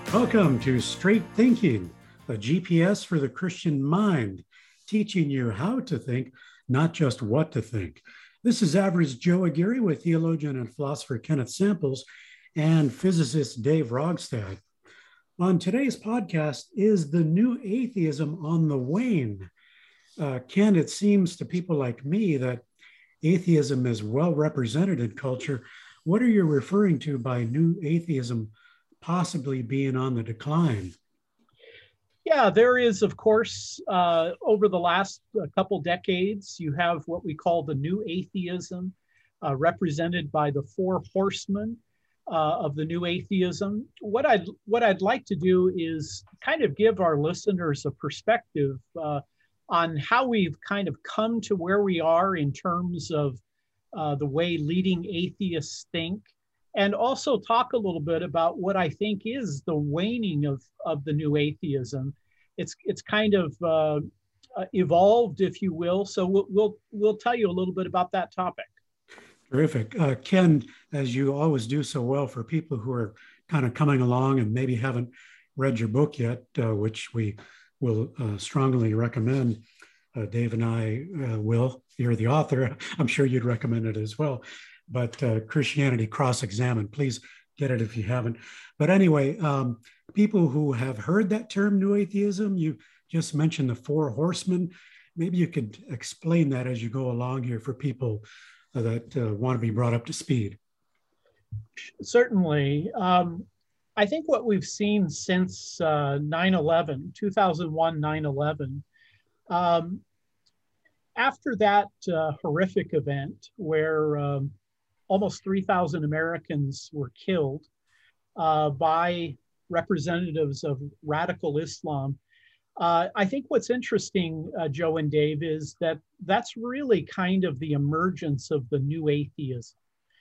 Welcome to Straight Thinking, a GPS for the Christian mind, teaching you how to think, not just what to think. This is Average Joe Aguirre with theologian and philosopher Kenneth Samples and physicist Dave Rogstad. On today's podcast, is the new atheism on the wane? Ken, it seems to people like me that atheism is well represented in culture. What are you referring to by new atheism possibly being on the decline? Yeah, there is, of course, over the last couple decades, you have what we call the new atheism, represented by the four horsemen of the new atheism. What I'd like to do is kind of give our listeners a perspective on how we've kind of come to where we are in terms of the way leading atheists think, and also talk a little bit about what I think is the waning of the new atheism. It's kind of evolved, if you will. So we'll tell you a little bit about that topic. Terrific. Ken, as you always do so well for people who are kind of coming along and maybe haven't read your book yet, which we will strongly recommend. Dave and I will. You're the author. I'm sure you'd recommend it as well. But Christianity Cross-Examined, please get it if you haven't. But anyway, people who have heard that term, new atheism, you just mentioned the four horsemen. Maybe you could explain that as you go along here for people that want to be brought up to speed. Certainly. I think what we've seen since 9/11, 2001, 9/11, after that horrific event where almost 3,000 Americans were killed by representatives of radical Islam. I think what's interesting, Joe and Dave, is that that's really kind of the emergence of the new atheism.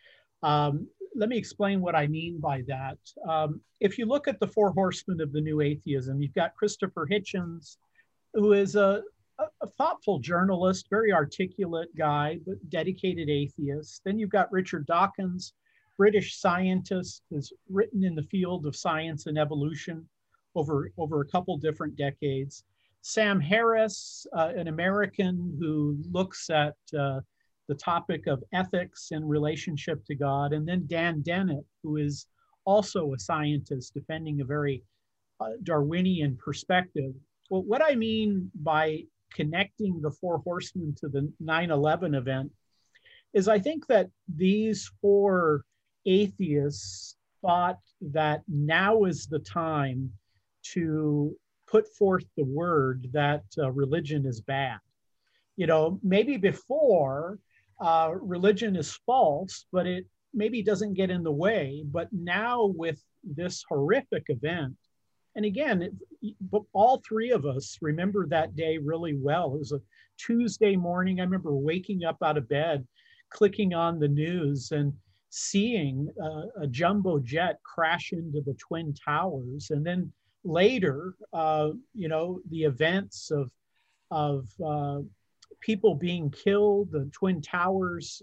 Let me explain what I mean by that. If you look at the four horsemen of the new atheism, you've got Christopher Hitchens, who is a thoughtful journalist, very articulate guy, but dedicated atheist. Then you've got Richard Dawkins, British scientist, who's written in the field of science and evolution over a couple different decades. Sam Harris, an American who looks at the topic of ethics in relationship to God. And then Dan Dennett, who is also a scientist defending a very Darwinian perspective. Well, what I mean by connecting the four horsemen to the 9/11 event is I think that these four atheists thought that now is the time to put forth the word that religion is bad. You know, maybe before religion is false, but it maybe doesn't get in the way. But now with this horrific event, and again, all three of us remember that day really well. It was a Tuesday morning. I remember waking up out of bed, clicking on the news and seeing a jumbo jet crash into the Twin Towers. And then later, the events of people being killed, the Twin Towers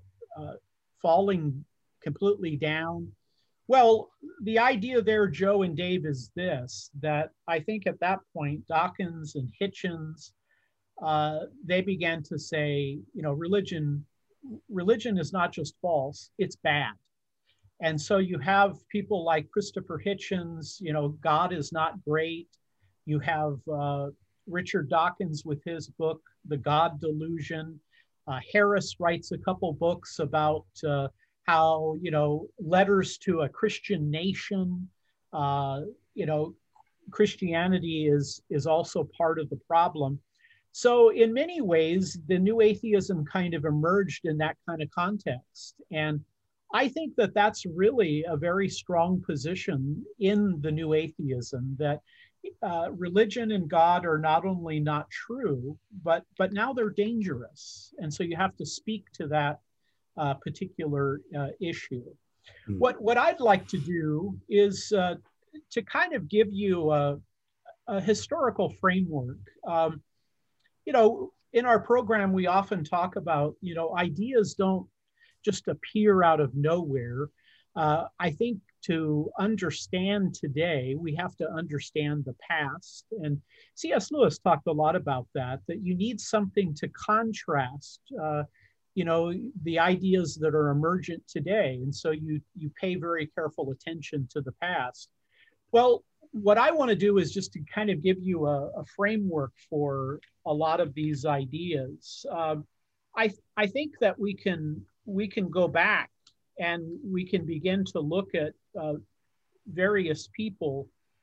falling completely down. Well, the idea there, Joe and Dave, is this, that I think at that point, Dawkins and Hitchens, they began to say, you know, religion is not just false, it's bad. And so you have people like Christopher Hitchens, you know, God is not great. You have Richard Dawkins with his book, The God Delusion. Harris writes a couple books about how, you know, letters to a Christian nation, Christianity is also part of the problem. So in many ways, the new atheism kind of emerged in that kind of context. And I think that that's really a very strong position in the new atheism, that religion and God are not only not true, but now they're dangerous. And so you have to speak to that particular issue. What I'd like to do is to kind of give you a historical framework. In our program, we often talk about, ideas don't just appear out of nowhere. I think to understand today, we have to understand the past. And C.S. Lewis talked a lot about that, that you need something to contrast, the ideas that are emergent today. And so you pay very careful attention to the past. Well, what I want to do is just to kind of give you a framework for a lot of these ideas. I think that we can go back and we can begin to look at various people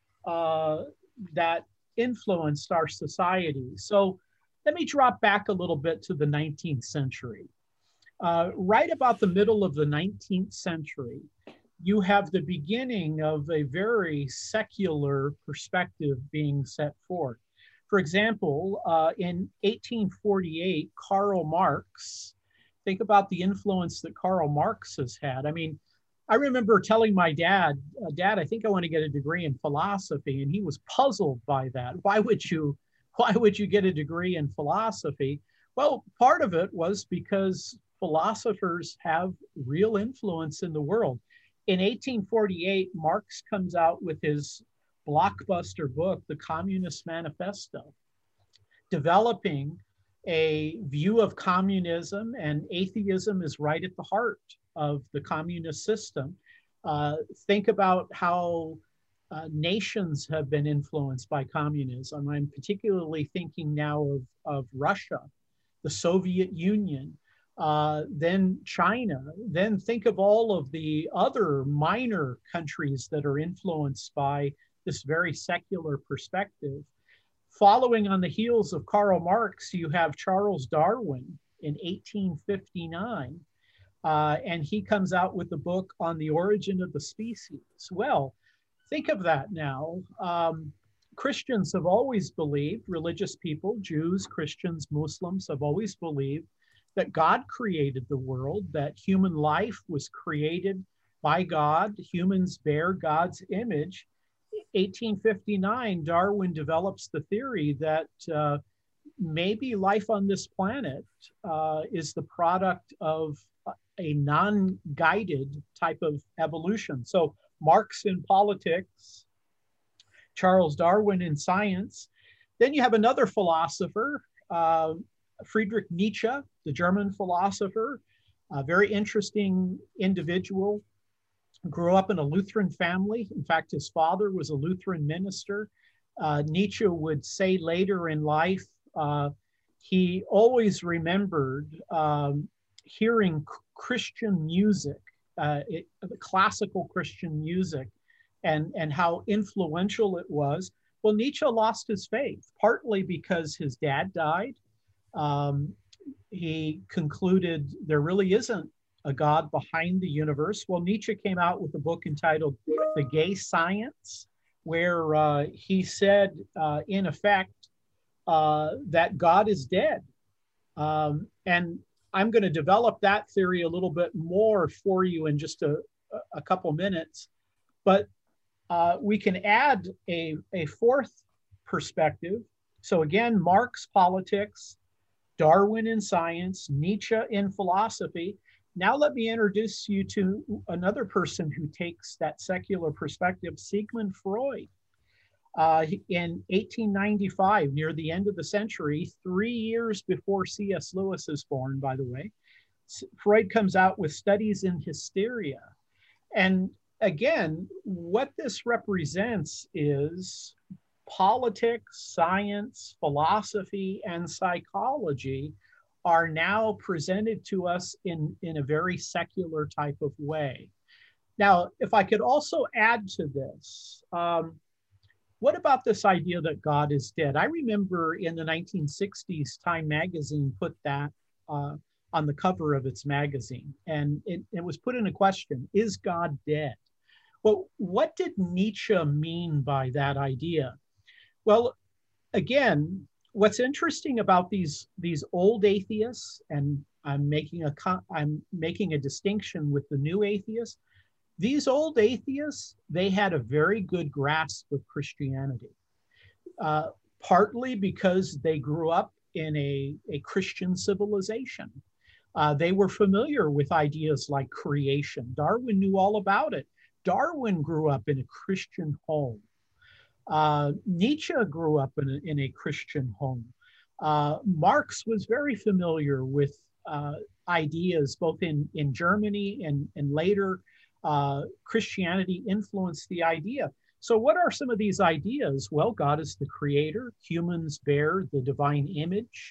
that influenced our society. So let me drop back a little bit to the 19th century. Right about the middle of the 19th century, you have the beginning of a very secular perspective being set forth. For example, in 1848, Karl Marx, think about the influence that Karl Marx has had. I mean, I remember telling my dad, Dad, I think I want to get a degree in philosophy. And he was puzzled by that. Why would you get a degree in philosophy? Well, part of it was because philosophers have real influence in the world. In 1848, Marx comes out with his blockbuster book, The Communist Manifesto, developing a view of communism, and atheism is right at the heart of the communist system. Think about how nations have been influenced by communism. I'm particularly thinking now of Russia, the Soviet Union, then China, then think of all of the other minor countries that are influenced by this very secular perspective. Following on the heels of Karl Marx, you have Charles Darwin in 1859, and he comes out with a book on the origin of the species. Well, think of that now. Christians have always believed, religious people, Jews, Christians, Muslims have always believed that God created the world, that human life was created by God, humans bear God's image. 1859, Darwin develops the theory that maybe life on this planet is the product of a non-guided type of evolution. So Marx in politics, Charles Darwin in science. Then you have another philosopher, Friedrich Nietzsche, the German philosopher, a very interesting individual, grew up in a Lutheran family. In fact, his father was a Lutheran minister. Nietzsche would say later in life, he always remembered hearing Christian music, classical Christian music, and how influential it was. Well, Nietzsche lost his faith, partly because his dad died. He concluded there really isn't a God behind the universe. Well, Nietzsche came out with a book entitled The Gay Science, where he said, in effect, that God is dead. And I'm going to develop that theory a little bit more for you in just a couple minutes. But we can add a fourth perspective. So again, Marx, politics, Darwin in science, Nietzsche in philosophy. Now let me introduce you to another person who takes that secular perspective, Sigmund Freud. In 1895, near the end of the century, 3 years before C.S. Lewis is born, by the way, Freud comes out with Studies in Hysteria. And again, what this represents is politics, science, philosophy, and psychology are now presented to us in a very secular type of way. Now, if I could also add to this, what about this idea that God is dead? I remember in the 1960s, Time magazine put that on the cover of its magazine, and it was put in a question, is God dead? Well, what did Nietzsche mean by that idea? Well, again, what's interesting about these old atheists, and I'm making a distinction with the new atheists. These old atheists, they had a very good grasp of Christianity, partly because they grew up in a Christian civilization. They were familiar with ideas like creation. Darwin knew all about it. Darwin grew up in a Christian home. Nietzsche grew up in a Christian home. Marx was very familiar with ideas both in Germany and later Christianity influenced the idea. So what are some of these ideas? Well, God is the creator. Humans bear the divine image.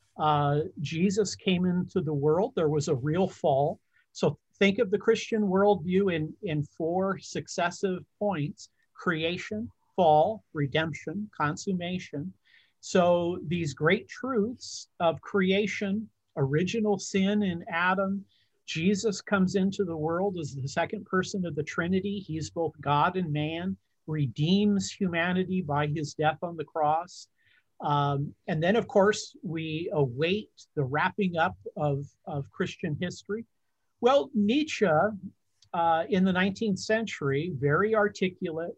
Jesus came into the world. There was a real fall. So think of the Christian worldview in four successive points: creation, fall, redemption, consummation. So these great truths of creation, original sin in Adam, Jesus comes into the world as the second person of the Trinity. He's both God and man, redeems humanity by his death on the cross. And then, of course, we await the wrapping up of Christian history. Well, Nietzsche in the 19th century, very articulate,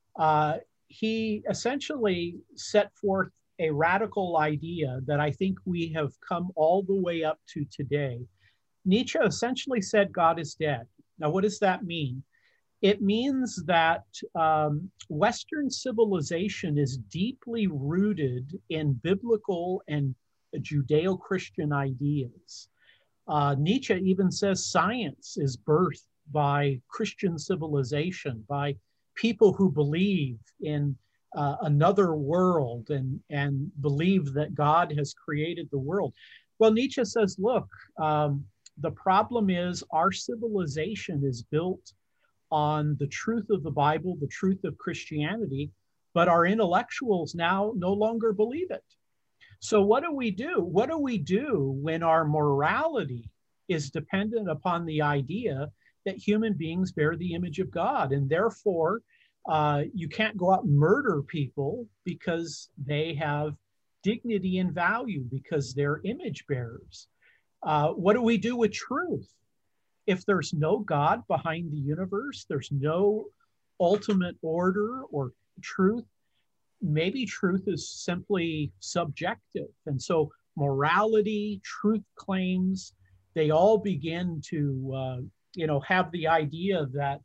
he essentially set forth a radical idea that I think we have come all the way up to today. Nietzsche essentially said God is dead. Now, what does that mean? It means that Western civilization is deeply rooted in biblical and Judeo-Christian ideas. Nietzsche even says science is birthed by Christian civilization, by people who believe in another world and believe that God has created the world. Well, Nietzsche says, look, the problem is our civilization is built on the truth of the Bible, the truth of Christianity, but our intellectuals now no longer believe it. So what do we do? What do we do when our morality is dependent upon the idea that human beings bear the image of God, and therefore you can't go out and murder people because they have dignity and value, because they're image bearers? What do we do with truth? If there's no God behind the universe, there's no ultimate order or truth, maybe truth is simply subjective. And so morality, truth claims, they all begin to have the idea that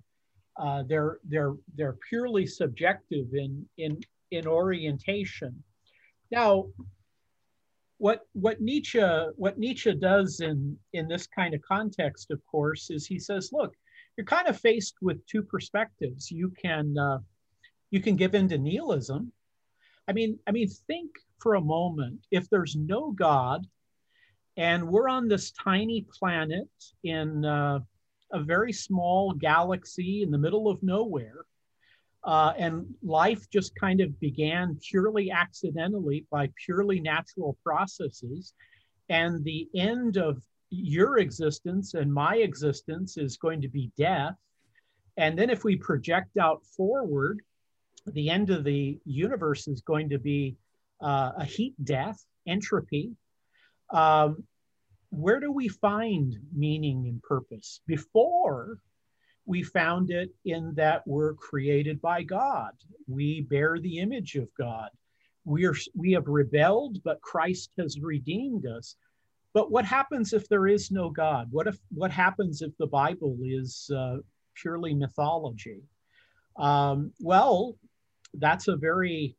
they're purely subjective in orientation. Now, what Nietzsche does in this kind of context, of course, is he says, look, you're kind of faced with two perspectives. You can give in to nihilism. I mean, think for a moment, if there's no God and we're on this tiny planet in a very small galaxy in the middle of nowhere, and life just kind of began purely accidentally by purely natural processes, and the end of your existence and my existence is going to be death. And then if we project out forward, the end of the universe is going to be a heat death, entropy. Where do we find meaning and purpose? Before, we found it in that we're created by God. We bear the image of God. We have rebelled, but Christ has redeemed us. But what happens if there is no God? What happens if the Bible is purely mythology? Well, that's a very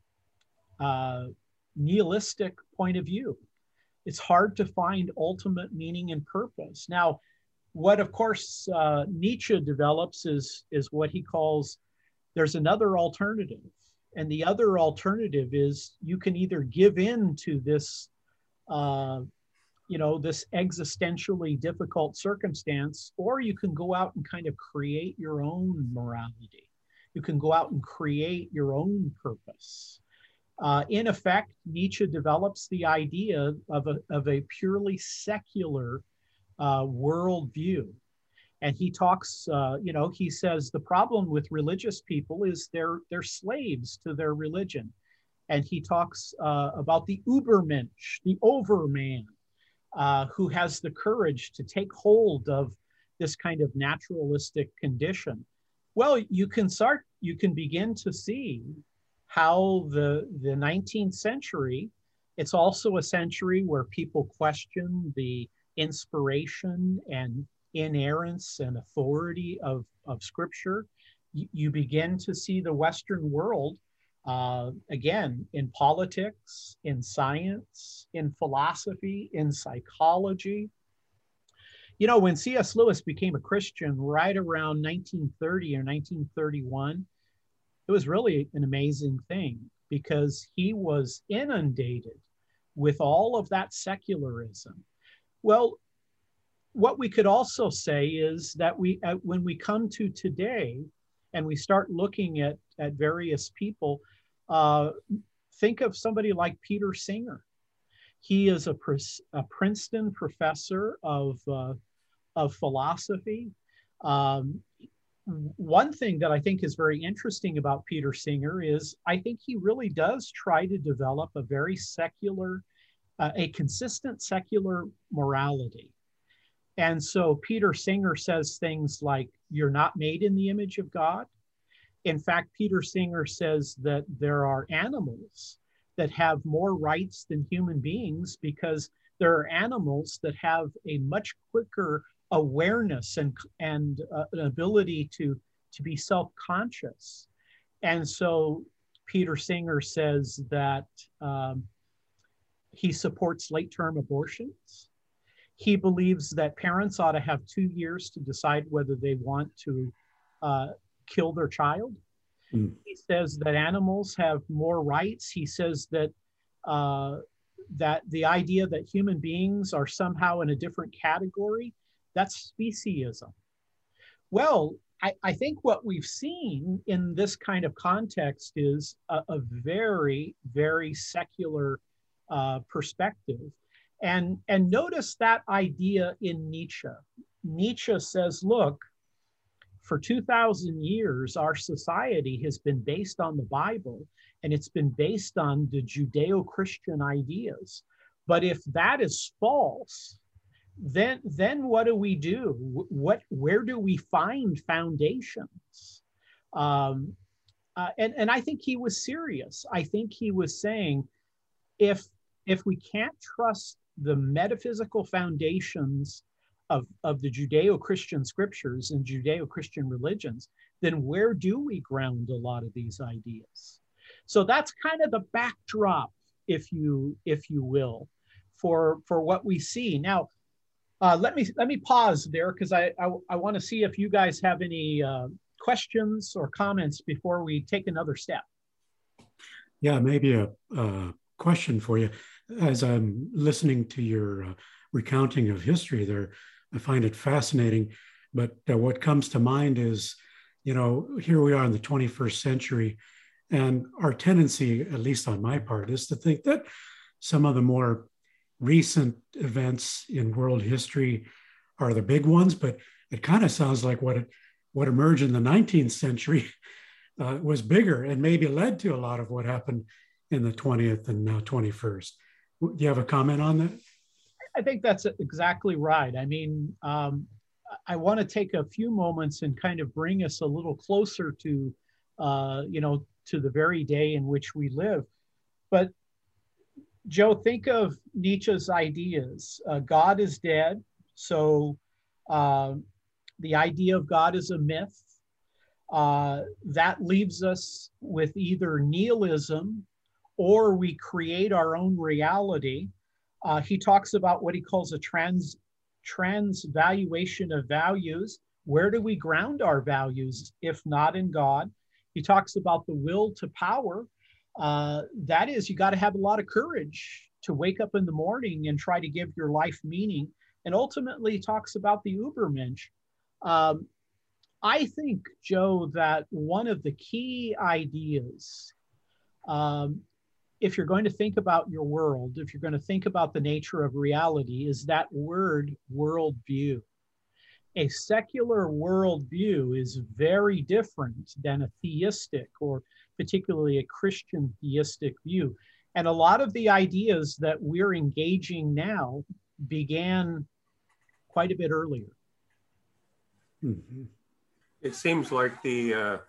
nihilistic point of view. It's hard to find ultimate meaning and purpose. Now, what, of course, Nietzsche develops is what he calls, there's another alternative. And the other alternative is you can either give in to this, this existentially difficult circumstance, or you can go out and kind of create your own morality. You can go out and create your own purpose. In effect, Nietzsche develops the idea of a purely secular worldview. And he talks, he says the problem with religious people is they're slaves to their religion. And he talks about the Übermensch, the overman, who has the courage to take hold of this kind of naturalistic condition. Well, you can begin to see how the 19th century, it's also a century where people question the inspiration and inerrance and authority of Scripture, you begin to see the Western world, again, in politics, in science, in philosophy, in psychology. You know, when C.S. Lewis became a Christian right around 1930 or 1931, it was really an amazing thing because he was inundated with all of that secularism. Well, what we could also say is that when we come to today and we start looking at various people, think of somebody like Peter Singer. He is a Princeton professor of philosophy. One thing that I think is very interesting about Peter Singer is I think he really does try to develop a very secular, a consistent secular morality. And so Peter Singer says things like, you're not made in the image of God. In fact, Peter Singer says that there are animals that have more rights than human beings because there are animals that have a much quicker awareness and an ability to be self-conscious. And so Peter Singer says that he supports late-term abortions. He believes that parents ought to have 2 years to decide whether they want to kill their child. Mm. He says that animals have more rights. He says that that the idea that human beings are somehow in a different category, that's speciesism. Well, I think what we've seen in this kind of context is a very, very secular perspective. And notice that idea in Nietzsche. Nietzsche says, look, for 2,000 years, our society has been based on the Bible, and it's been based on the Judeo-Christian ideas. But if that is false, then what do we do? Where do we find foundations? And I think he was serious. I think he was saying, if we can't trust the metaphysical foundations of the Judeo-Christian scriptures and Judeo-Christian religions, then where do we ground a lot of these ideas? So that's kind of the backdrop, if you will, for what we see. Now, let me pause there because I want to see if you guys have any questions or comments before we take another step. Yeah, maybe a question for you. As I'm listening to your recounting of history there, I find it fascinating. But what comes to mind is, you know, here we are in the 21st century, and our tendency, at least on my part, is to think that some of the more recent events in world history are the big ones, but it kind of sounds like what emerged in the 19th century was bigger and maybe led to a lot of what happened in the 20th and now 21st. Do you have a comment on that? I think that's exactly right. I mean, I want to take a few moments and kind of bring us a little closer to, to the very day in which we live. But Joe, think of Nietzsche's ideas. God is dead. So the idea of God is a myth. That leaves us with either nihilism or we create our own reality. He talks about what he calls a transvaluation of values. Where do we ground our values if not in God? He talks about the will to power. That is, you got to have a lot of courage to wake up in the morning and try to give your life meaning. And ultimately talks about the Übermensch. I think, Joe, that one of the key ideas, if you're going to think about your world, if you're going to think about the nature of reality, is that word worldview. A secular worldview is very different than a theistic or particularly a Christian theistic view. And a lot of the ideas that we're engaging now began quite a bit earlier. Mm-hmm. It seems like the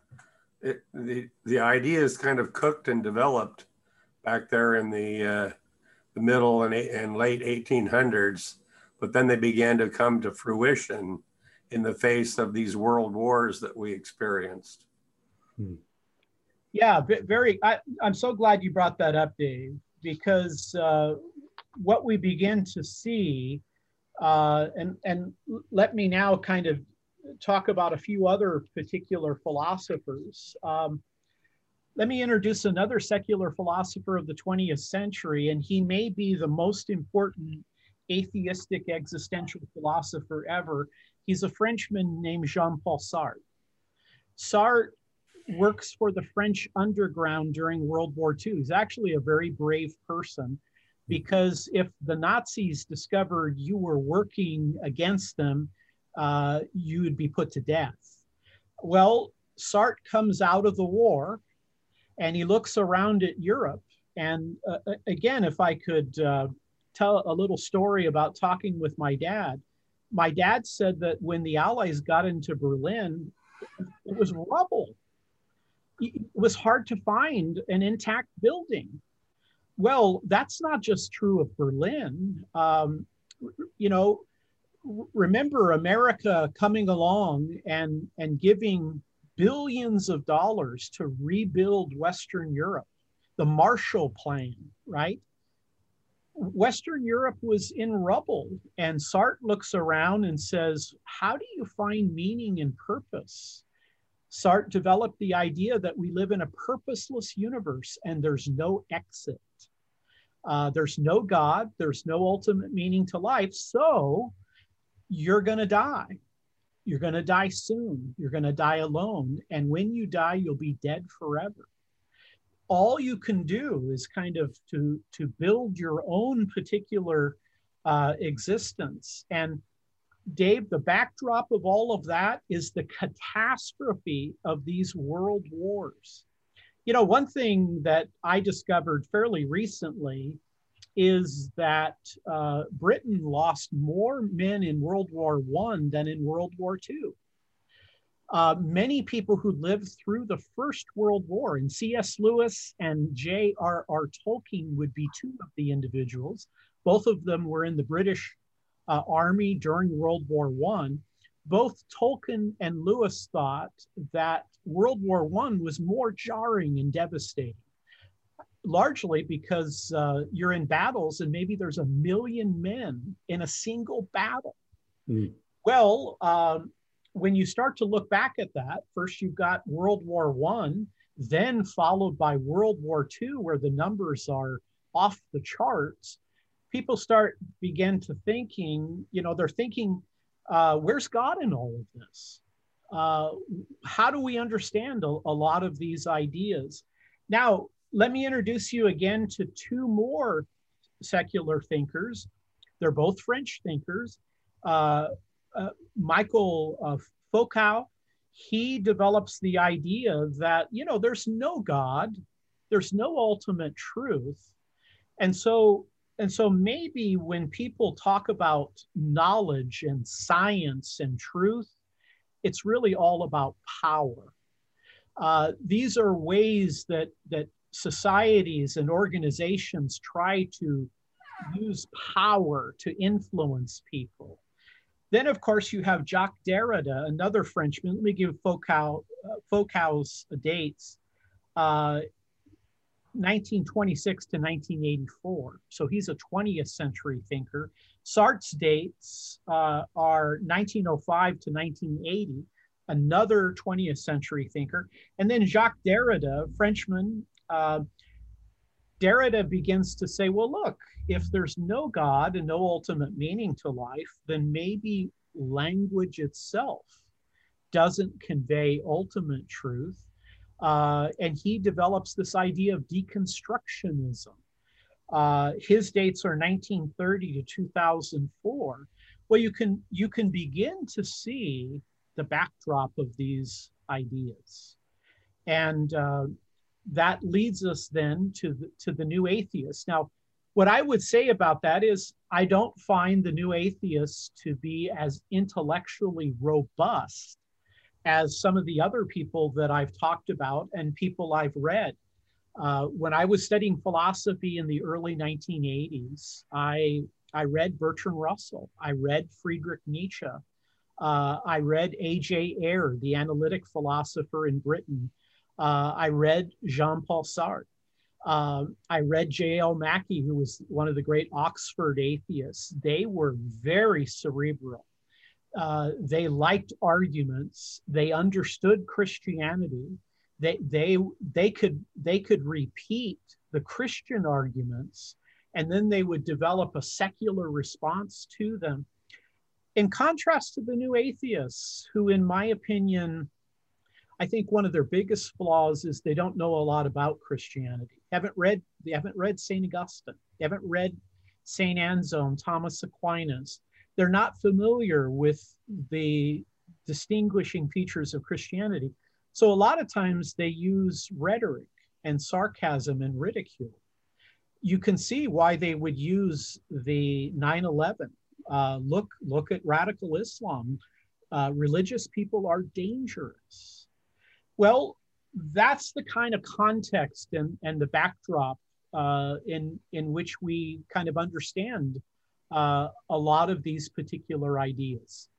idea is kind of cooked and developed back there in the middle and late 1800s. but then they began to come to fruition in the face of these world wars that we experienced. Yeah, I'm so glad you brought that up, Dave, because what we begin to see, and let me now kind of talk about a few other particular philosophers. Let me introduce another secular philosopher of the 20th century, and he may be the most important atheistic existential philosopher ever. He's a Frenchman named Jean-Paul Sartre. Sartre works for the French underground during World War II. He's actually a very brave person, because if the Nazis discovered you were working against them, you would be put to death. Well, Sartre comes out of the war and he looks around at Europe. And again, if I could tell a little story about talking with my dad said that when the Allies got into Berlin, it was rubble. It was hard to find an intact building. Well, that's not just true of Berlin. Remember America coming along and giving billions of dollars to rebuild Western Europe, the Marshall Plan, right? Western Europe was in rubble, and Sartre looks around and says, how do you find meaning and purpose? Sartre developed the idea that we live in a purposeless universe and there's no exit. There's no God, there's no ultimate meaning to life, so you're gonna die. You're gonna die soon, you're gonna die alone, and when you die, you'll be dead forever. All you can do is kind of to build your own particular existence. And Dave, the backdrop of all of that is the catastrophe of these world wars. You know, one thing that I discovered fairly recently is that Britain lost more men in World War I than in World War II. Many people who lived through the First World War, and C.S. Lewis and J.R.R. Tolkien would be two of the individuals. Both of them were in the British Army during World War I. Both Tolkien and Lewis thought that World War I was more jarring and devastating, largely because you're in battles and maybe there's 1 million men in a single battle. Well, when you start to look back at that, first you've got World War I, then followed by World War II, where the numbers are off the charts. People begin to thinking, they're thinking, where's God in all of this? How do we understand a lot of these ideas? Now, let me introduce you again to two more secular thinkers. They're both French thinkers. Michael Foucault, he develops the idea that, there's no God, there's no ultimate truth. And so maybe when people talk about knowledge and science and truth, it's really all about power. These are ways that societies and organizations try to use power to influence people. Then, of course, you have Jacques Derrida, another Frenchman. Let me give Foucault's dates. 1926 to 1984. So he's a 20th century thinker. Sartre's dates are 1905 to 1980, another 20th century thinker. And then Jacques Derrida, Frenchman, Derrida begins to say, well, look, if there's no God and no ultimate meaning to life, then maybe language itself doesn't convey ultimate truth. And he develops this idea of deconstructionism. His dates are 1930 to 2004. Well, you can begin to see the backdrop of these ideas. And that leads us then to the new atheists. Now, what I would say about that is I don't find the new atheists to be as intellectually robust as some of the other people that I've talked about and people I've read. When I was studying philosophy in the early 1980s, I I read Bertrand Russell. I read Friedrich Nietzsche. I read A.J. Ayer, the analytic philosopher in Britain. I read Jean-Paul Sartre. I read J.L. Mackie, who was one of the great Oxford atheists. They were very cerebral. They liked arguments. They understood Christianity. They could repeat the Christian arguments, and then they would develop a secular response to them. In contrast to the new atheists, who, in my opinion, I think one of their biggest flaws is they don't know a lot about Christianity. They haven't read St. Augustine. They haven't read St. Anselm, Thomas Aquinas. They're not familiar with the distinguishing features of Christianity. So a lot of times they use rhetoric and sarcasm and ridicule. You can see why they would use the 9/11. Look at radical Islam. Religious people are dangerous. Well, that's the kind of context and the backdrop in which we kind of understand a lot of these particular ideas.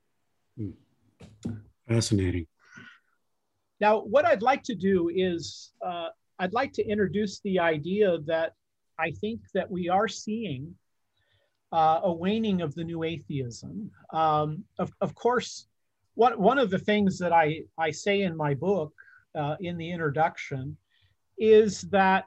Fascinating. Now, what I'd like to do is I'd like to introduce the idea that I think that we are seeing a waning of the new atheism. Of course, one of the things that I say in my book, in the introduction, is that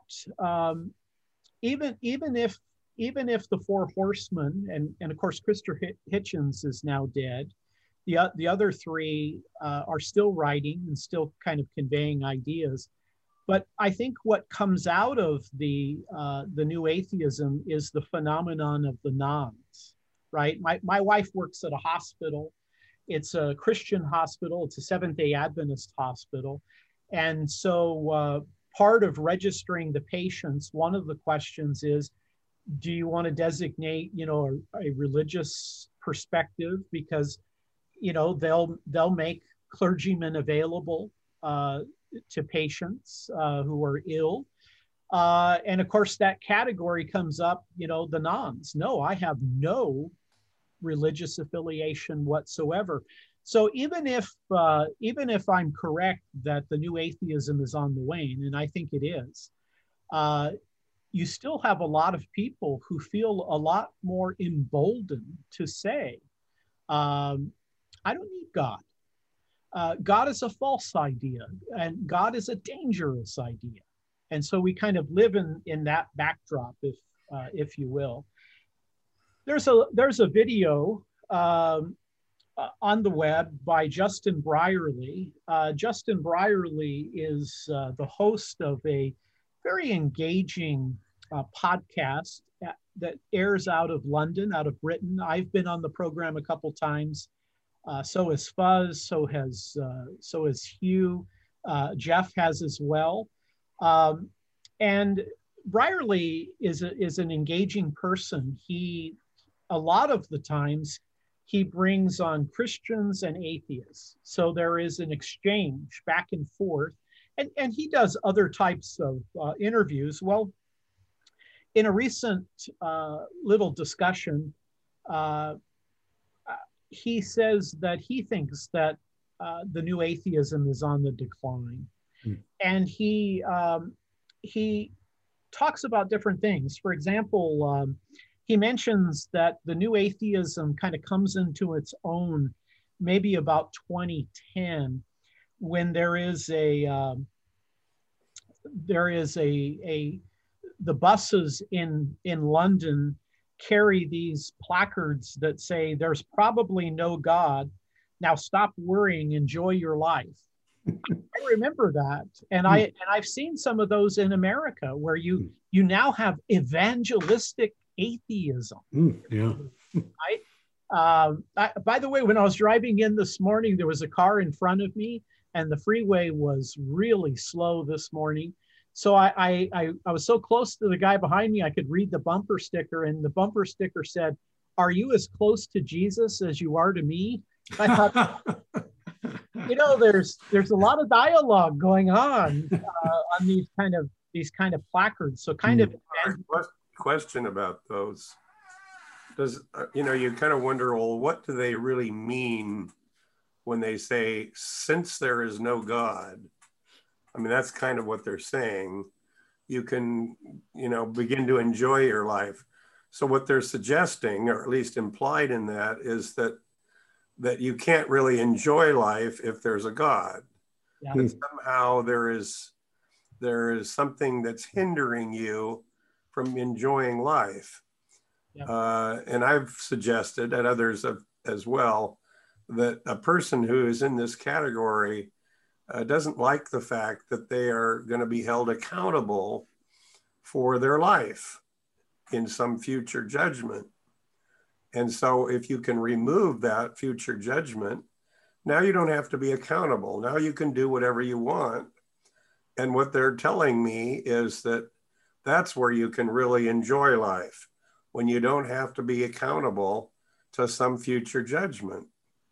even if the Four Horsemen, and of course Christopher Hitchens is now dead, the other three are still writing and still kind of conveying ideas. But I think what comes out of the new atheism is the phenomenon of the nones, right? My wife works at a hospital. It's a Christian hospital. It's a Seventh-day Adventist hospital. And so part of registering the patients, one of the questions is, do you want to designate, a religious perspective? Because, they'll make clergymen available to patients who are ill. And of course, that category comes up, the nones. No, I have no religious affiliation whatsoever. So even if I'm correct that the new atheism is on the wane, and I think it is, you still have a lot of people who feel a lot more emboldened to say, I don't need God. God is a false idea, and God is a dangerous idea. And so we kind of live in that backdrop, if you will. There's a video on the web by Justin Brierley. Justin Brierley is the host of a very engaging podcast that airs out of London, out of Britain. I've been on the program a couple times. So has Fuzz. So has Hugh. Jeff has as well. And Brierley is an engaging person. A lot of the times, he brings on Christians and atheists. So there is an exchange back and forth. And he does other types of interviews. Well, in a recent little discussion, he says that he thinks that the new atheism is on the decline. And he talks about different things. For example, he mentions that the new atheism kind of comes into its own maybe about 2010, when the buses in London carry these placards that say, "There's probably no God. Now stop worrying, enjoy your life." I remember that, and I've seen some of those in America, where you now have evangelistic atheism. Yeah. Right. By the way, when I was driving in this morning, there was a car in front of me, and the freeway was really slow this morning. So I was so close to the guy behind me, I could read the bumper sticker, and the bumper sticker said, "Are you as close to Jesus as you are to me?" I thought, there's a lot of dialogue going on these kind of placards. So kind of question about those. does, you kind of wonder, well, what do they really mean when they say, since there is no God? I mean, that's kind of what they're saying. You can, begin to enjoy your life. So what they're suggesting, or at least implied in that, is that you can't really enjoy life if there's a God. Yeah. That somehow there is something that's hindering you from enjoying life. Yeah. And I've suggested, and others have as well, that a person who is in this category doesn't like the fact that they are going to be held accountable for their life in some future judgment. And so if you can remove that future judgment, now you don't have to be accountable. Now you can do whatever you want. And what they're telling me is that that's where you can really enjoy life, when you don't have to be accountable to some future judgment.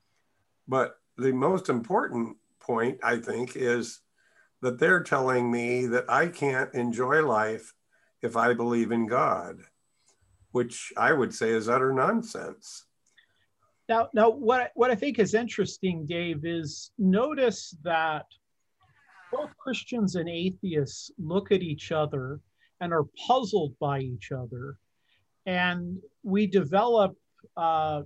But the most important point, I think, is that they're telling me that I can't enjoy life if I believe in God, which I would say is utter nonsense. Now, what I think is interesting, Dave, is notice that both Christians and atheists look at each other and are puzzled by each other. And we develop, the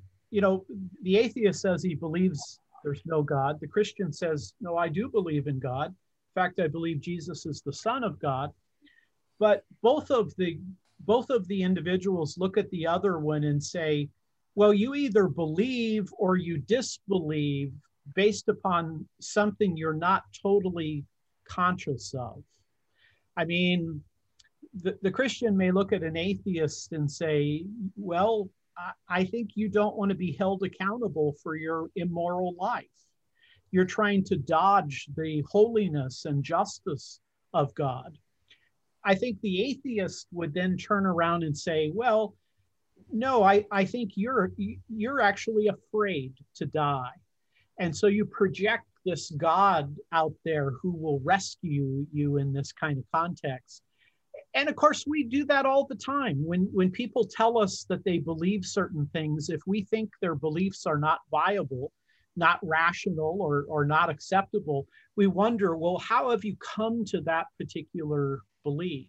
atheist says he believes there's no God. The Christian says, no, I do believe in God. In fact, I believe Jesus is the Son of God. But both of the individuals look at the other one and say, well, you either believe or you disbelieve based upon something you're not totally conscious of. I mean, the Christian may look at an atheist and say, well, I think you don't want to be held accountable for your immoral life. You're trying to dodge the holiness and justice of God. I think the atheist would then turn around and say, well, no, I think you're actually afraid to die. And so you project this God out there who will rescue you in this kind of context. And of course, we do that all the time. When people tell us that they believe certain things, if we think their beliefs are not viable, not rational, or not acceptable, we wonder, well, how have you come to that particular belief?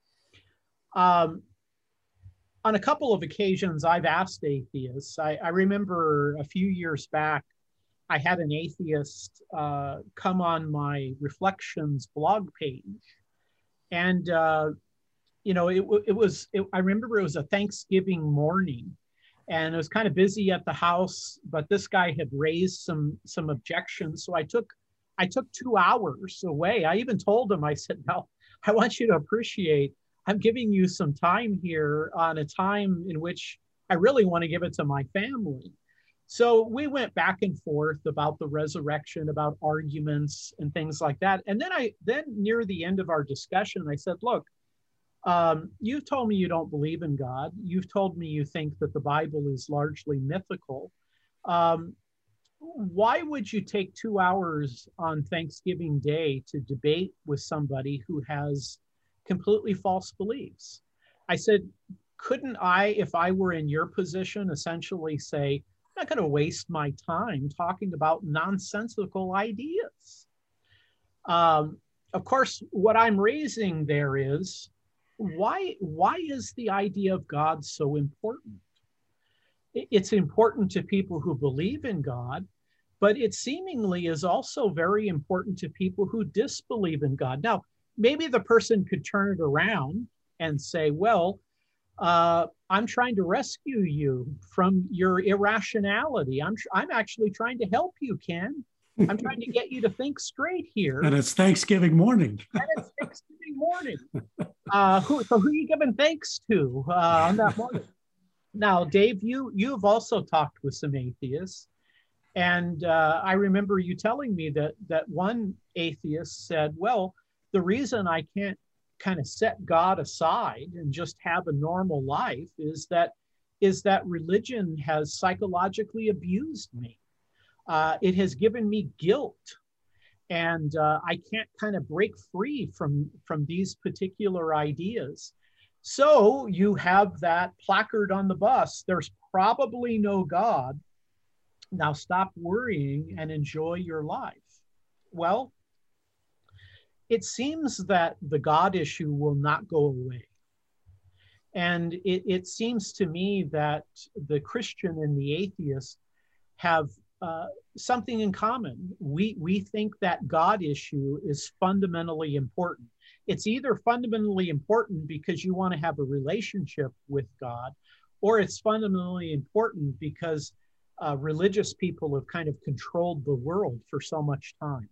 On a couple of occasions, I've asked atheists. I remember a few years back, I had an atheist come on my Reflections blog page. And, I remember it was a Thanksgiving morning, and it was kind of busy at the house, but this guy had raised some objections. So I took 2 hours away. I even told him, I said, no, I want you to appreciate, I'm giving you some time here on a time in which I really want to give it to my family. So we went back and forth about the resurrection, about arguments and things like that. And then near the end of our discussion, I said, look, you've told me you don't believe in God. You've told me you think that the Bible is largely mythical. Why would you take 2 hours on Thanksgiving Day to debate with somebody who has completely false beliefs? I said, couldn't I, if I were in your position, essentially say, I'm not going to waste my time talking about nonsensical ideas? Of course, what I'm raising there is, why is the idea of God so important? It's important to people who believe in God, but it seemingly is also very important to people who disbelieve in God. Now, maybe the person could turn it around and say, well, I'm trying to rescue you from your irrationality. I'm actually trying to help you, Ken. I'm trying to get you to think straight here. And it's Thanksgiving morning. Who are you giving thanks to on that morning? Now, Dave, you've also talked with some atheists. And I remember you telling me that one atheist said, well, the reason I can't kind of set God aside and just have a normal life is that religion has psychologically abused me. It has given me guilt, and I can't kind of break free from these particular ideas. So you have that placard on the bus. There's probably no God. Now stop worrying and enjoy your life. Well, it seems that the God issue will not go away. And it seems to me that the Christian and the atheist have something in common. We think that God issue is fundamentally important. It's either fundamentally important because you want to have a relationship with God, or it's fundamentally important because religious people have kind of controlled the world for so much time.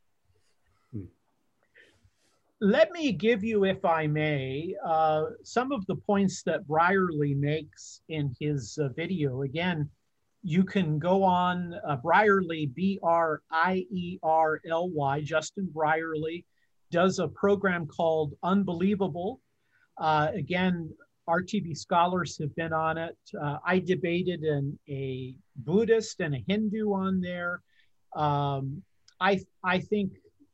Let me give you, if I may, some of the points that Brierley makes in his video. Again, you can go on Brierley, B-R-I-E-R-L-Y, Justin Brierley, does a program called Unbelievable. Again, RTB scholars have been on it. I debated a Buddhist and a Hindu on there. I think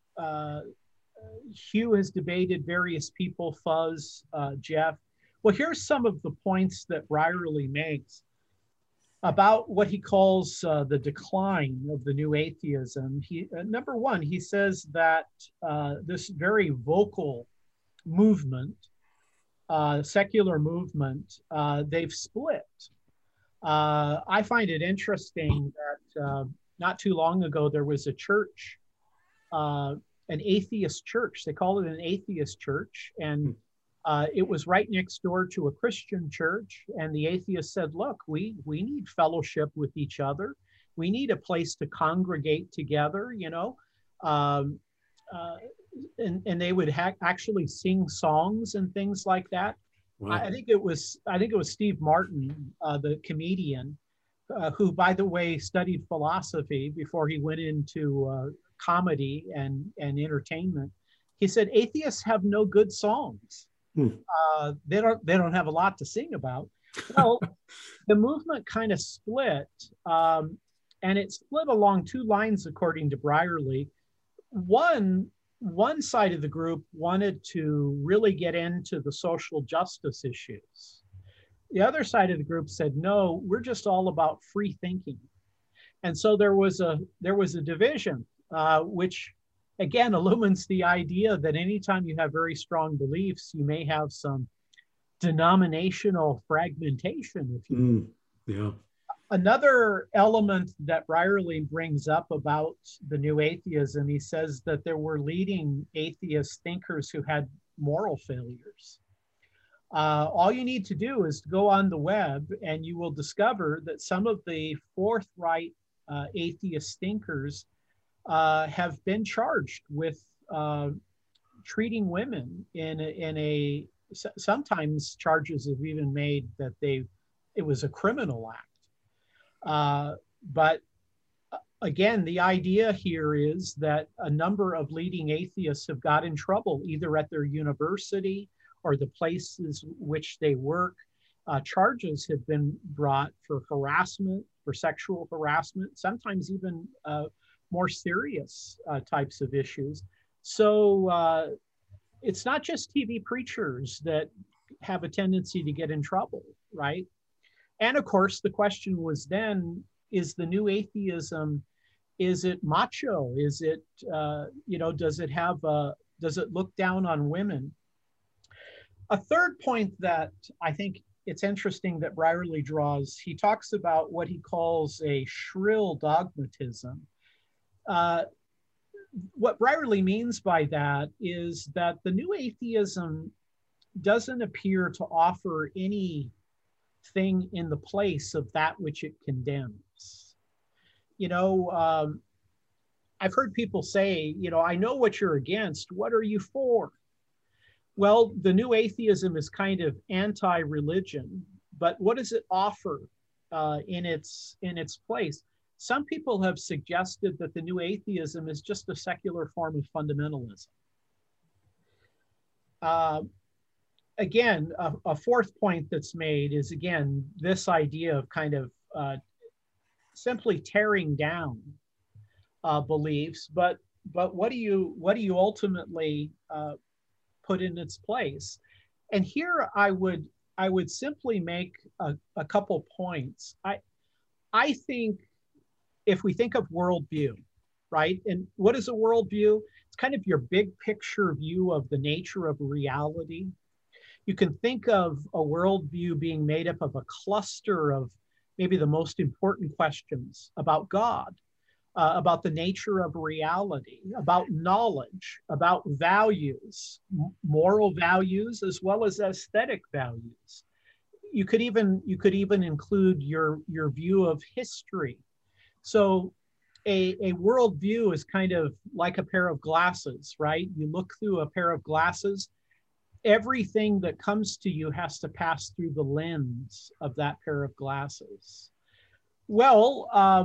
Hugh has debated various people, Fuzz, Jeff. Well, here's some of the points that Brierley makes about what he calls the decline of the new atheism. Number one, he says that this very vocal movement, secular movement, they've split. I find it interesting that not too long ago, there was a church, an atheist church. They call it an atheist church. And it was right next door to a Christian church. And the atheist said, look, we need fellowship with each other. We need a place to congregate together, you know. And they would actually sing songs and things like that. Wow. I think it was Steve Martin, the comedian, who, by the way, studied philosophy before he went into comedy and entertainment. He said atheists have no good songs. They don't have a lot to sing about. Well, the movement kind of split, and it split along two lines, according to Brierley. One side of the group wanted to really get into the social justice issues. The other side of the group said, no, we're just all about free thinking. And so there was a division, which again illumines the idea that anytime you have very strong beliefs, you may have some denominational fragmentation, if you will. Yeah. Another element that Brierley brings up about the new atheism, he says that there were leading atheist thinkers who had moral failures. All you need to do is to go on the web and you will discover that some of the forthright atheist thinkers have been charged with treating women sometimes charges have even made that it was a criminal act. But again, the idea here is that a number of leading atheists have got in trouble, either at their university or the places which they work. Charges have been brought for harassment, for sexual harassment, sometimes even more serious types of issues. So it's not just TV preachers that have a tendency to get in trouble, right? And of course, the question was then, is the new atheism, is it macho? Is it, does it look down on women? A third point that I think it's interesting that Brierley draws, he talks about what he calls a shrill dogmatism. What Brierley means by that is that the new atheism doesn't appear to offer anything in the place of that which it condemns. I've heard people say, I know what you're against. What are you for? Well, the new atheism is kind of anti-religion, but what does it offer in its place? Some people have suggested that the new atheism is just a secular form of fundamentalism. Again, a fourth point that's made is, again, this idea of kind of simply tearing down beliefs, but what do you ultimately put in its place? And here I would simply make a couple points. I think if we think of worldview, right? And what is a worldview? It's kind of your big picture view of the nature of reality. You can think of a worldview being made up of a cluster of maybe the most important questions about God, about the nature of reality, about knowledge, about values, moral values, as well as aesthetic values. You could even include your view of history. So a worldview is kind of like a pair of glasses, right? You look through a pair of glasses, everything that comes to you has to pass through the lens of that pair of glasses. Well,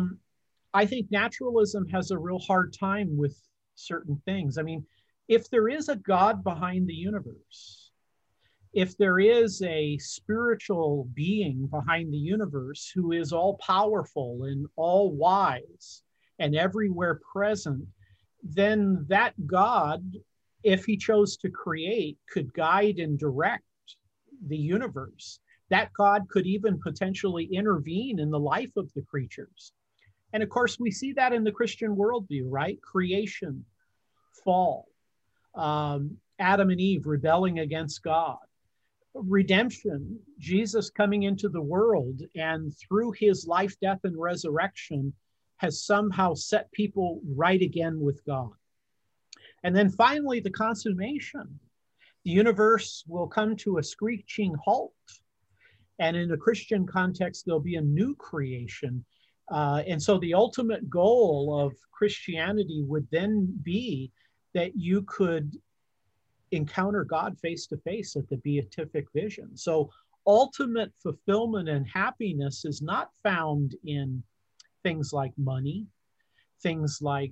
I think naturalism has a real hard time with certain things. I mean, if there is a God behind the universe, if there is a spiritual being behind the universe who is all powerful and all wise and everywhere present, then that God, if he chose to create, could guide and direct the universe. That God could even potentially intervene in the life of the creatures. And of course, we see that in the Christian worldview, right? Creation, fall, Adam and Eve rebelling against God, redemption, Jesus coming into the world, and through his life, death, and resurrection has somehow set people right again with God. And then finally, the consummation. The universe will come to a screeching halt. And in a Christian context, there'll be a new creation. And so the ultimate goal of Christianity would then be that you could encounter God face to face at the beatific vision. So ultimate fulfillment and happiness is not found in things like money, things like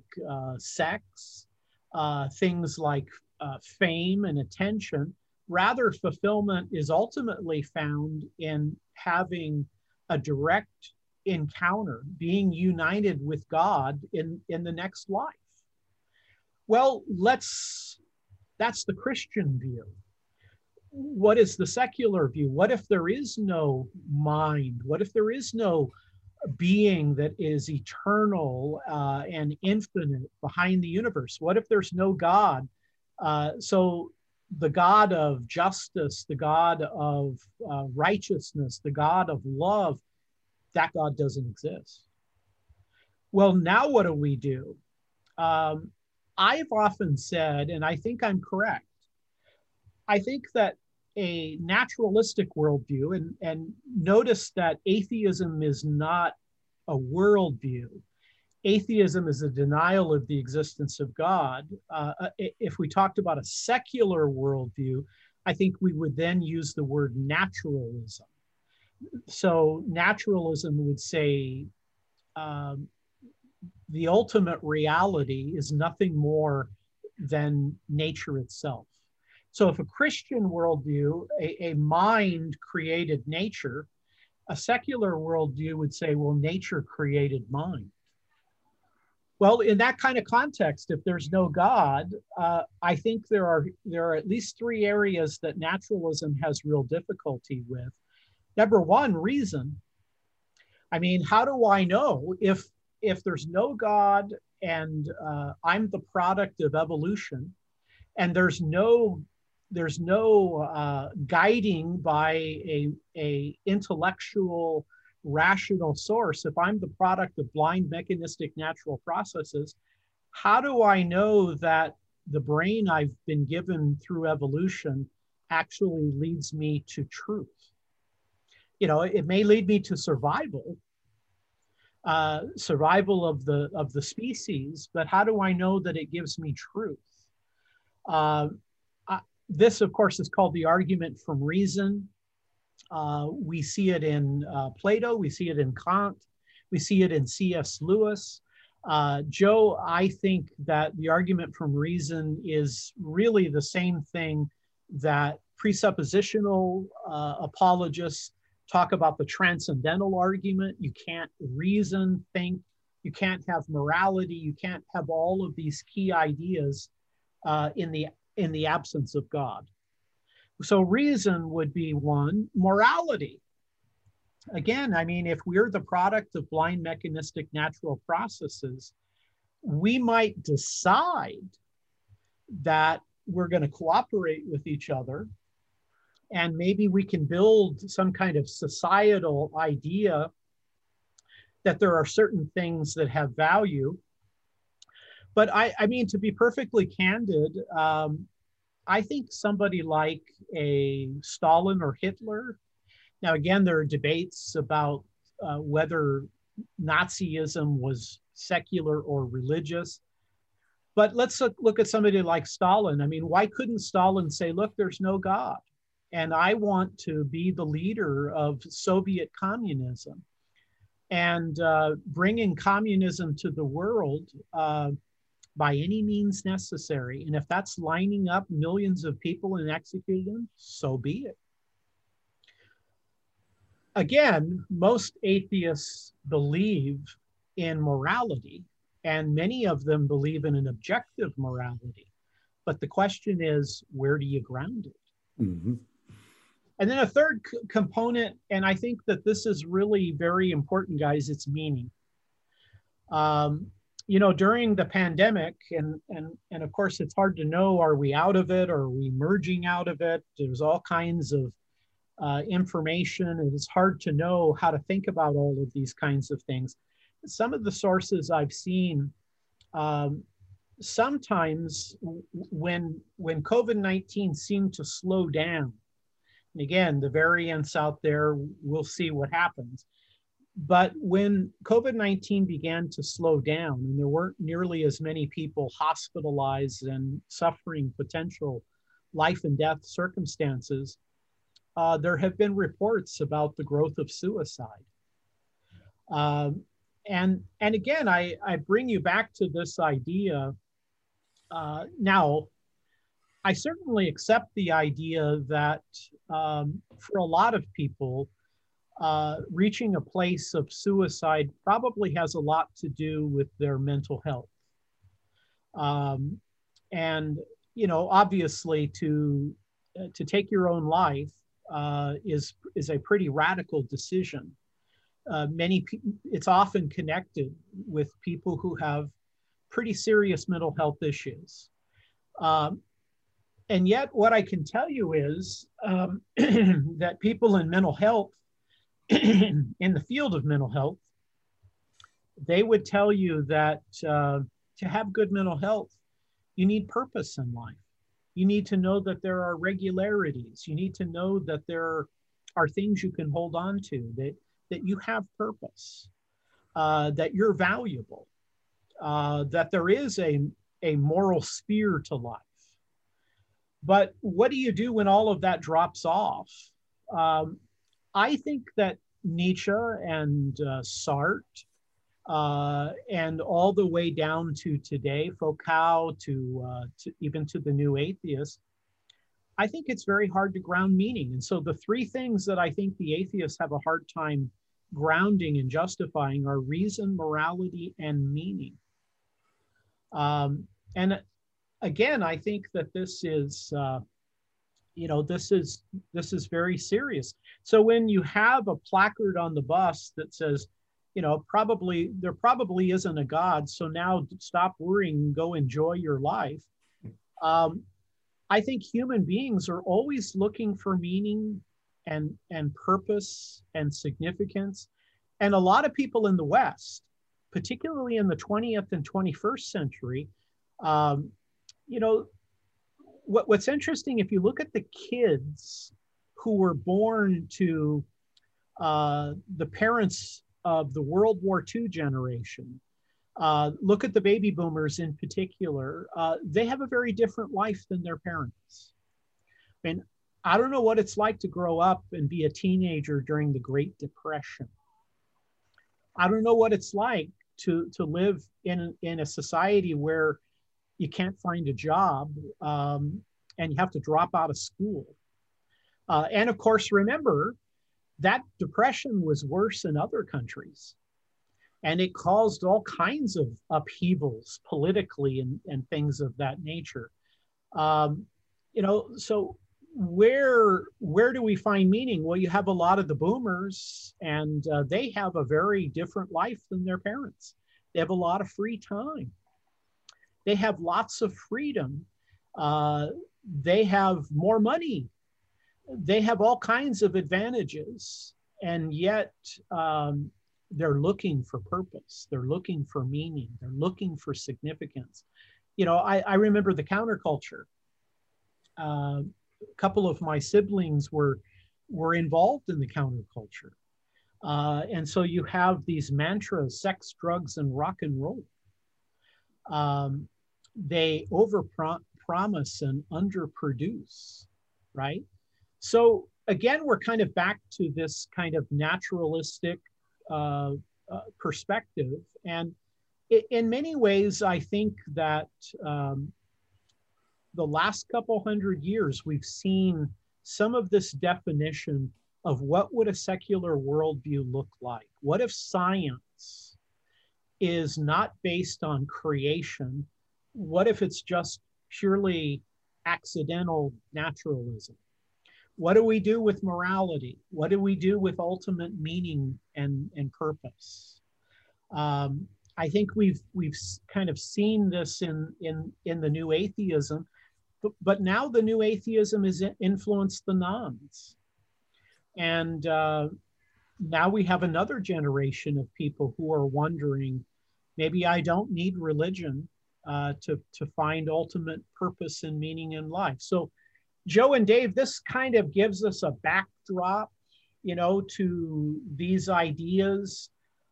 sex, things like fame and attention. Rather, fulfillment is ultimately found in having a direct encounter, being united with God in the next life. Well, that's the Christian view. What is the secular view? What if there is no mind? What if there is no being that is eternal and infinite behind the universe? What if there's no God? So the God of justice, the God of righteousness, the God of love, that God doesn't exist. Well, now what do? I've often said, and I think I'm correct, I think that a naturalistic worldview, and notice that atheism is not a worldview. Atheism is a denial of the existence of God. If we talked about a secular worldview, I think we would then use the word naturalism. So naturalism would say the ultimate reality is nothing more than nature itself. So if a Christian worldview, a mind created nature, a secular worldview would say, well, nature created mind. Well, in that kind of context, if there's no God, I think there are at least three areas that naturalism has real difficulty with. Number one, reason. I mean, how do I know if there's no God and I'm the product of evolution, and there's no guiding by a intellectual, rational source? If I'm the product of blind, mechanistic, natural processes, how do I know that the brain I've been given through evolution actually leads me to truth? You know, it may lead me to survival of the species, but how do I know that it gives me truth? This, of course, is called the argument from reason. We see it in Plato, we see it in Kant, we see it in C.S. Lewis. Joe, I think that the argument from reason is really the same thing that presuppositional apologists talk about, the transcendental argument. You can't reason, think, you can't have morality, you can't have all of these key ideas in the absence of God. So reason would be one. Morality. Again, I mean, if we're the product of blind mechanistic natural processes, we might decide that we're going to cooperate with each other, and maybe we can build some kind of societal idea that there are certain things that have value. But I mean, to be perfectly candid, I think somebody like a Stalin or Hitler. Now, again, there are debates about whether Nazism was secular or religious. But let's look at somebody like Stalin. I mean, why couldn't Stalin say, look, there's no God, and I want to be the leader of Soviet communism and bringing communism to the world by any means necessary. And if that's lining up millions of people and executing them, so be it. Again, most atheists believe in morality, and many of them believe in an objective morality. But the question is, where do you ground it? Mm-hmm. And then a third component, and I think that this is really very important, guys, it's meaning. You know, during the pandemic, and of course, it's hard to know, are we out of it? Or are we merging out of it? There's all kinds of information, and it's hard to know how to think about all of these kinds of things. Some of the sources I've seen, sometimes when COVID-19 seemed to slow down, and again, the variants out there, we'll see what happens. But when COVID-19 began to slow down and there weren't nearly as many people hospitalized and suffering potential life and death circumstances, there have been reports about the growth of suicide. And again, I bring you back to this idea. Now, I certainly accept the idea that for a lot of people, reaching a place of suicide probably has a lot to do with their mental health. And, you know, obviously to take your own life is a pretty radical decision. It's often connected with people who have pretty serious mental health issues. And yet what I can tell you is that people in mental health, in the field of mental health, they would tell you that to have good mental health, you need purpose in life. You need to know that there are regularities. You need to know that there are things you can hold on to, that you have purpose, that you're valuable, that there is a moral sphere to life. But what do you do when all of that drops off? I think that Nietzsche and Sartre and all the way down to today, Foucault, to even to the new atheists, I think it's very hard to ground meaning. And so the three things that I think the atheists have a hard time grounding and justifying are reason, morality, and meaning. And again, I think that this is, you know, this is very serious. So when you have a placard on the bus that says, you know, there probably isn't a God, so now stop worrying and go enjoy your life. I think human beings are always looking for meaning and purpose and significance. And a lot of people in the West, particularly in the 20th and 21st century, you know, what's interesting, if you look at the kids who were born to the parents of the World War II generation, look at the baby boomers in particular, they have a very different life than their parents. I mean, I don't know what it's like to grow up and be a teenager during the Great Depression. I don't know what it's like to live in a society where you can't find a job and you have to drop out of school. And of course, remember, that depression was worse in other countries. And it caused all kinds of upheavals politically and things of that nature. You know, so where do we find meaning? Well, you have a lot of the boomers, and they have a very different life than their parents. They have a lot of free time. They have lots of freedom. They have more money. They have all kinds of advantages, and yet they're looking for purpose. They're looking for meaning. They're looking for significance. You know, I remember the counterculture. A couple of my siblings were involved in the counterculture. And so you have these mantras: sex, drugs, and rock and roll. They overpromise and underproduce, right? So again, we're kind of back to this kind of naturalistic perspective. And in many ways, I think that the last couple hundred years, we've seen some of this definition of what would a secular worldview look like. What if science is not based on creation? What if it's just purely accidental naturalism? What do we do with morality? What do we do with ultimate meaning and purpose? I think we've kind of seen this in the new atheism, but now the new atheism has influenced the nones. And now we have another generation of people who are wondering, maybe I don't need religion to find ultimate purpose and meaning in life. So Joe and Dave, this kind of gives us a backdrop, you know, to these ideas.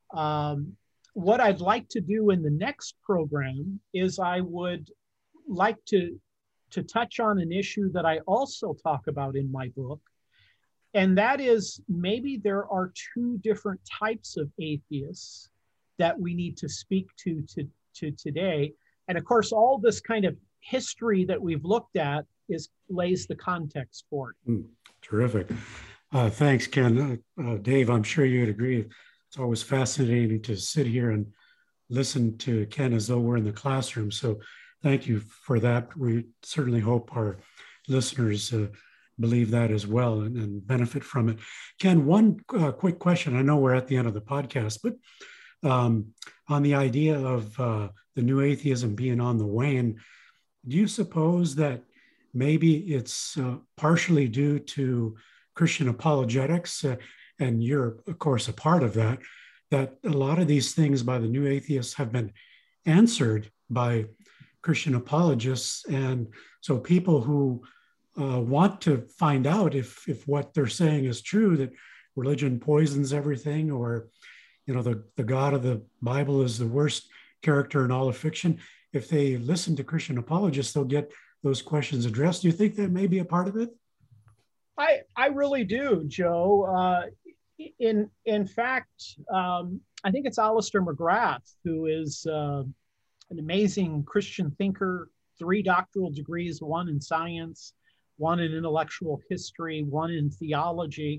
What I'd like to do in the next program is I would like to touch on an issue that I also talk about in my book. And that is, maybe there are two different types of atheists that we need to speak to today. And of course, all this kind of history that we've looked at lays the context for it. Terrific. Thanks, Ken. Dave, I'm sure you'd agree. It's always fascinating to sit here and listen to Ken as though we're in the classroom. So thank you for that. We certainly hope our listeners believe that as well and benefit from it. Ken, one quick question. I know we're at the end of the podcast, but on the idea of the new atheism being on the wane, do you suppose that maybe it's partially due to Christian apologetics, and you're, of course, a part of that, that a lot of these things by the new atheists have been answered by Christian apologists? And so people who want to find out if what they're saying is true, that religion poisons everything, or, you know, the God of the Bible is the worst character in all of fiction, if they listen to Christian apologists, they'll get those questions addressed. Do you think that may be a part of it? I really do, Joe. In fact, I think it's Alistair McGrath, who is an amazing Christian thinker, 3 doctoral degrees, 1 in science, 1 in intellectual history, 1 in theology.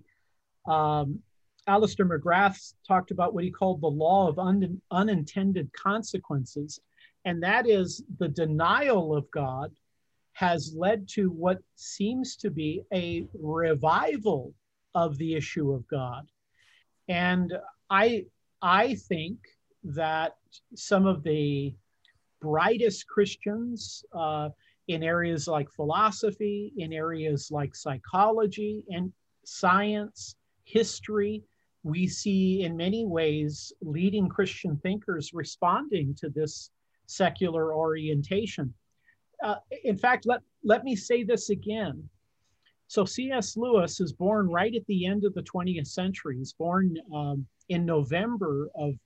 Alistair McGrath talked about what he called the law of unintended consequences, and that is the denial of God has led to what seems to be a revival of the issue of God. And I think that some of the brightest Christians in areas like philosophy, in areas like psychology and science, history, we see in many ways leading Christian thinkers responding to this secular orientation. In fact, let me say this again. So C.S. Lewis is born right at the end of the 20th century. He's born in November of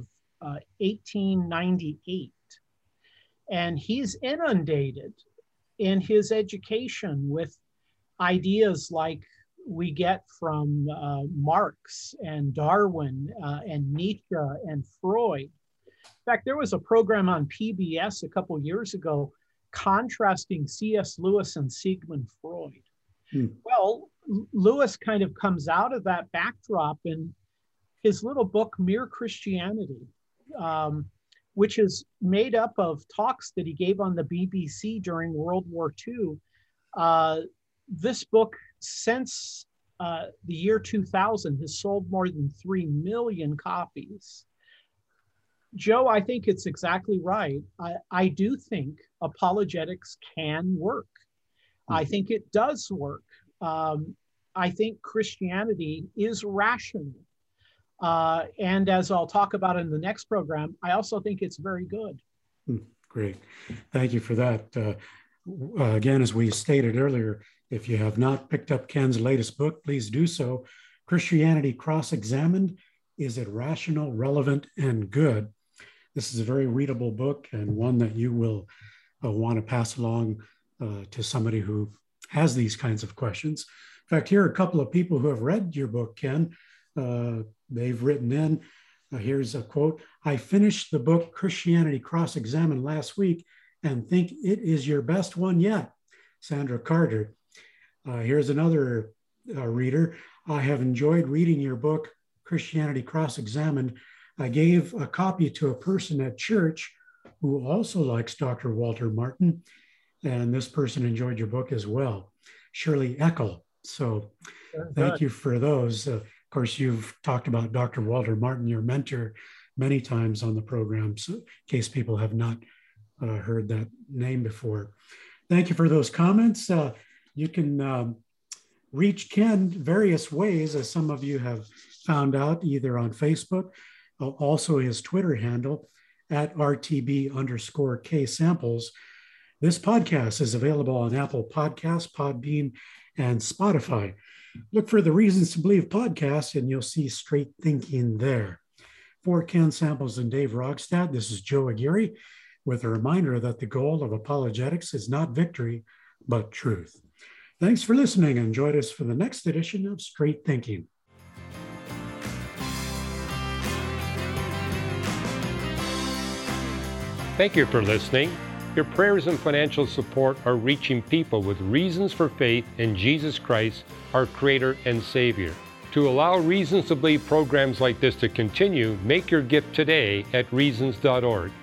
1898. And he's inundated in his education with ideas like we get from Marx and Darwin and Nietzsche and Freud. In fact, there was a program on PBS a couple years ago contrasting C.S. Lewis and Sigmund Freud. Well, Lewis kind of comes out of that backdrop in his little book, Mere Christianity, which is made up of talks that he gave on the BBC during World War II. this book, since the year 2000, has sold more than 3 million copies. Joe, I think it's exactly right. I do think apologetics can work. I think it does work. I think Christianity is rational. And as I'll talk about in the next program, I also think it's very good. Great. Thank you for that. Again, as we stated earlier, if you have not picked up Ken's latest book, please do so. Christianity Cross-Examined, Is It Rational, Relevant, and Good? This is a very readable book and one that you will want to pass along to somebody who has these kinds of questions. In fact, here are a couple of people who have read your book, Ken. They've written in. Here's a quote. I finished the book Christianity Cross-Examined last week and think it is your best one yet. Sandra Carter. Here's another reader. I have enjoyed reading your book Christianity Cross-Examined. I gave a copy to a person at church who also likes Dr. Walter Martin, and this person enjoyed your book as well. Shirley Eckel. So thank you for those. Of course, you've talked about Dr. Walter Martin, your mentor, many times on the program, so in case people have not heard that name before. Thank you for those comments. You can reach Ken various ways, as some of you have found out, either on Facebook, also his Twitter handle at RTB_K-Samples. This podcast is available on Apple Podcasts, Podbean, and Spotify. Look for the Reasons to Believe podcast and you'll see Straight Thinking there. For Ken Samples and Dave Rogstad, this is Joe Aguirre with a reminder that the goal of apologetics is not victory, but truth. Thanks for listening and join us for the next edition of Straight Thinking. Thank you for listening. Your prayers and financial support are reaching people with reasons for faith in Jesus Christ, our Creator and Savior. To allow Reasons to Believe programs like this to continue, make your gift today at reasons.org.